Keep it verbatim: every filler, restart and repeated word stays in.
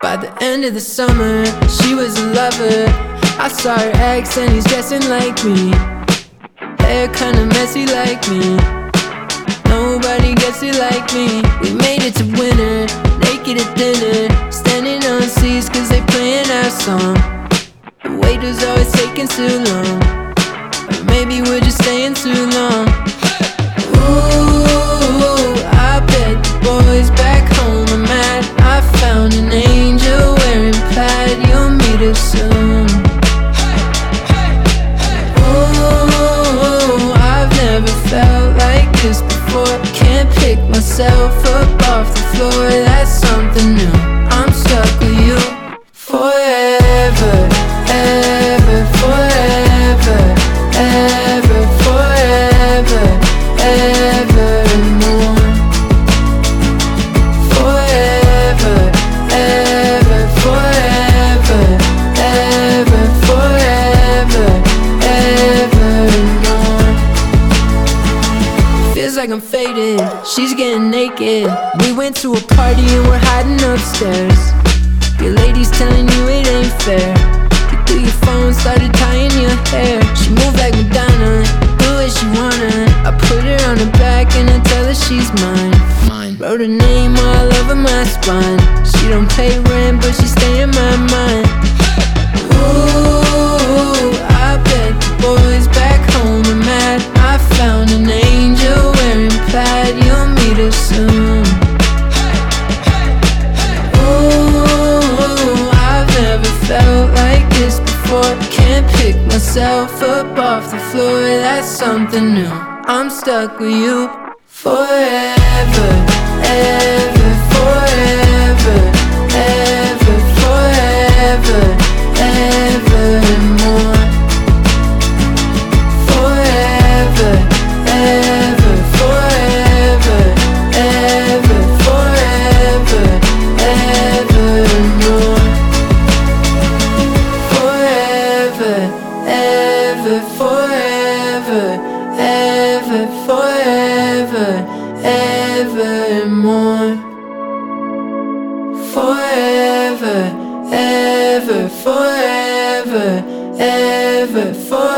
By the end of the summer, she was a lover. I saw her ex and he's dressing like me, hair kinda messy like me. Nobody gets it like me. We made it to winter, naked at dinner, standing on seats cause they playing our song. The waiter's always taking too long, or maybe we're just staying too long. Ooh, I bet the boys back home are mad. I found an angel wearing plaid. You'll meet her soon. Ooh, I've never felt like this before. Can't pick myself up off the floor. That's something new. I'm stuck with you forever, ever, forever, ever, forever, ever and more. Forever, ever, forever, ever, forever, ever and more. Feels like I'm faded, she's getting naked. We went to a party and we're hiding upstairs. Your lady's telling you it ain't fair. You threw your phone, started tying your hair. She moved like Madonna, do what she wanna. I put her on her back and I tell her she's mine. Mine. Wrote her name all over my spine. She don't pay rent but she stay in my mind. Ooh, I bet the boys back home are mad. I found an angel wearing plaid. You'll meet her soon. Ooh, I've never felt like this before. Can't pick myself up off the floor. That's something new. I'm stuck with you forever, ever, forever, ever, forever, ever and more. Forever, ever, forever, ever, forever, ever and more. Forever, ever, forever, ever, forever, ever and more. Forever, ever, forever, ever, forever.